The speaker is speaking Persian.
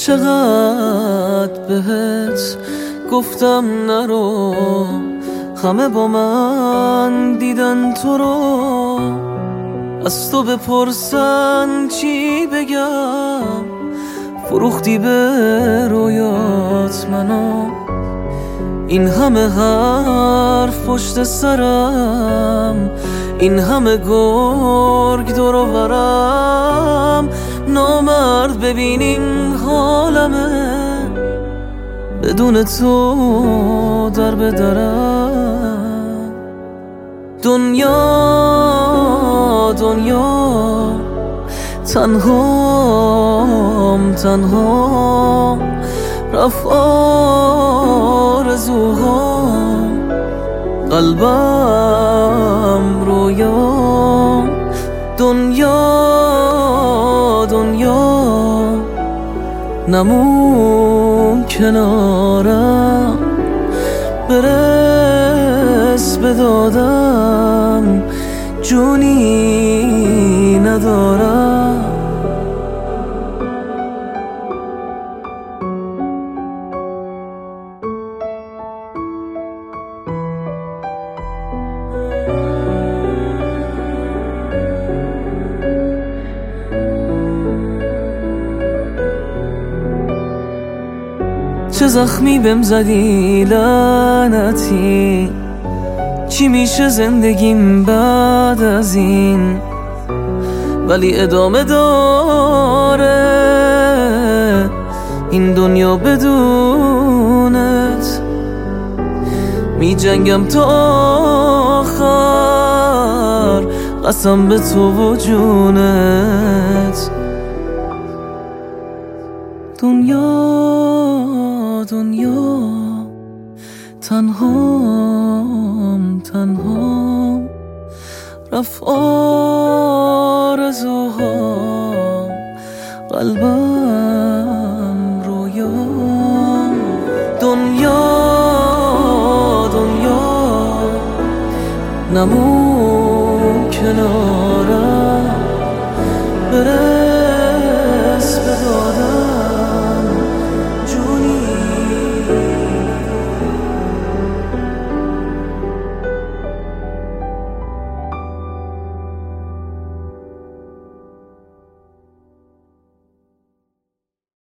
چقدر بهت گفتم نرو، همه با من دیدن تو رو. از تو بپرسن چی بگم، فروختی به رویات منو. این همه حرف پشت سرم، این همه گرگ دور و برم. نامرد ببینین حالمه، بدون تو در به درم. دنیا دنیا تنهام تنهام، رفت آرزوهام، قلبم رویام. دنیا دنیا نمون کنارم، برس به دادم جونی ندارم. چه زخمی بهم زدی لعنتی، چی میشه زندگیم بعد از این؟ ولی ادامه داره این دنیا بدونت. می جنگم تا آخر، قسم به تو و جونت. دنیا دنیا تنهام تنهام، رفت آرزوهام، قلبم رویام. دنیا دنیا نمون کنارم، بره